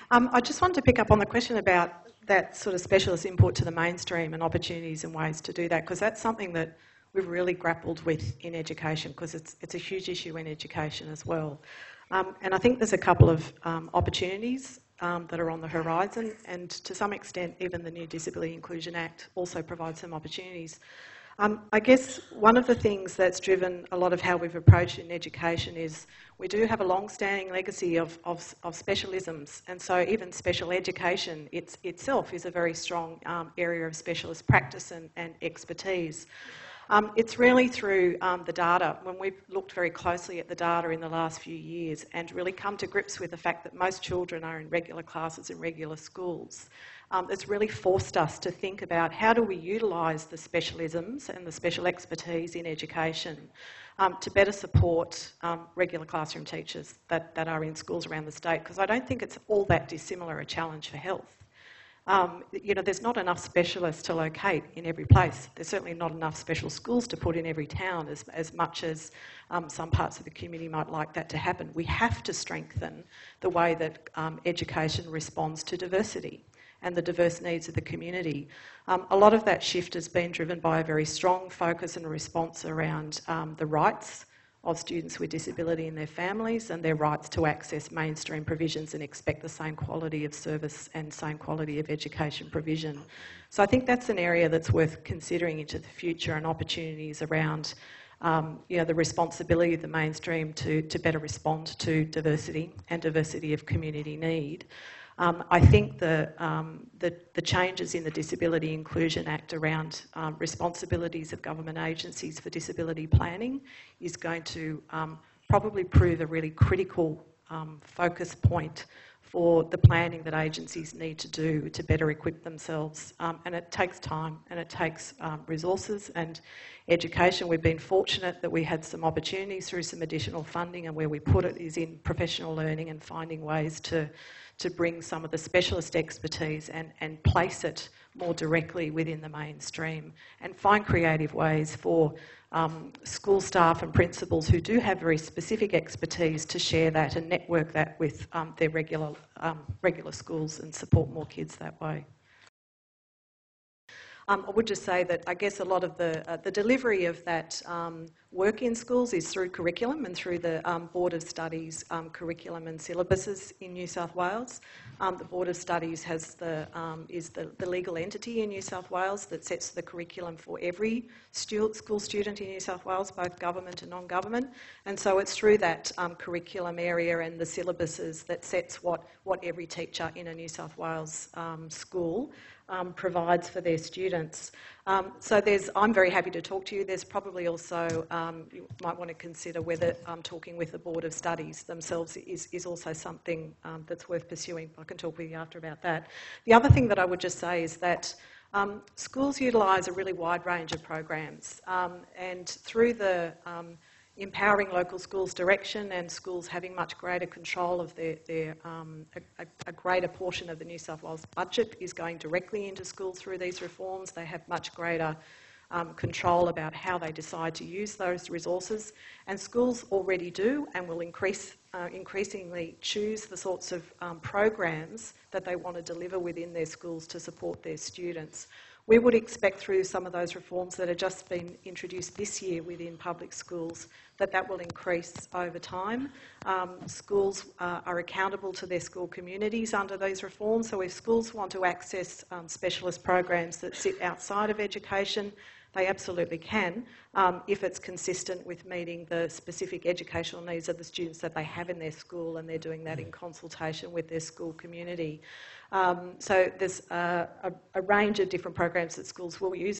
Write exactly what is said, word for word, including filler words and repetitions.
Um, I just wanted to pick up on the question about that sort of specialist input to the mainstream and opportunities and ways to do that, because that's something that we've really grappled with in education, because it's, it's a huge issue in education as well. Um, and I think there's a couple of um, opportunities um, that are on the horizon, and to some extent even the new Disability Inclusion Act also provides some opportunities. Um, I guess one of the things that's driven a lot of how we've approached in education is we do have a long-standing legacy of, of, of specialisms, and so even special education it's, itself is a very strong um, area of specialist practice and, and expertise. Um, it's really through um, the data, when we've looked very closely at the data in the last few years and really come to grips with the fact that most children are in regular classes in regular schools. Um, it's really forced us to think about how do we utilise the specialisms and the special expertise in education um, to better support um, regular classroom teachers that, that are in schools around the state, because I don't think it's all that dissimilar a challenge for health. Um, you know, there's not enough specialists to locate in every place. There's certainly not enough special schools to put in every town as, as much as um, some parts of the community might like that to happen. We have to strengthen the way that um, education responds to diversity and the diverse needs of the community. Um, a lot of that shift has been driven by a very strong focus and response around um, the rights of students with disability and their families and their rights to access mainstream provisions and expect the same quality of service and same quality of education provision. So I think that's an area that's worth considering into the future, and opportunities around um, you know, the responsibility of the mainstream to, to better respond to diversity and diversity of community need. Um, I think the, um, the, the changes in the Disability Inclusion Act around um, responsibilities of government agencies for disability planning is going to um, probably prove a really critical um, focus point for the planning that agencies need to do to better equip themselves. Um, and it takes time and it takes um, resources and education. We've been fortunate that we had some opportunities through some additional funding, and where we put it is in professional learning and finding ways to to bring some of the specialist expertise and, and place it more directly within the mainstream, and find creative ways for um, school staff and principals who do have very specific expertise to share that and network that with um, their regular, um, regular schools and support more kids that way. Um, I would just say that I guess a lot of the, uh, the delivery of that um, work in schools is through curriculum and through the um, Board of Studies um, curriculum and syllabuses in New South Wales. Um, the Board of Studies has the, um, is the, the legal entity in New South Wales that sets the curriculum for every stu school student in New South Wales, both government and non-government. And so it's through that um, curriculum area and the syllabuses that sets what, what every teacher in a New South Wales um, school Um, provides for their students. Um, so there's, I'm very happy to talk to you. There's probably also, um, you might want to consider whether um, talking with the Board of Studies themselves is, is also something um, that's worth pursuing. I can talk with you after about that. The other thing that I would just say is that um, schools utilise a really wide range of programs, um, and through the um, empowering local schools direction and schools having much greater control of their, their um, a, a greater portion of the New South Wales budget is going directly into schools through these reforms. They have much greater um, control about how they decide to use those resources, and schools already do and will increase, uh, increasingly choose the sorts of um, programs that they want to deliver within their schools to support their students. We would expect through some of those reforms that have just been introduced this year within public schools that that will increase over time. Um, schools uh, are accountable to their school communities under these reforms, so if schools want to access um, specialist programs that sit outside of education, they absolutely can, um, if it's consistent with meeting the specific educational needs of the students that they have in their school, and they're doing that in consultation with their school community. Um, so there's uh, a, a range of different programs that schools will use.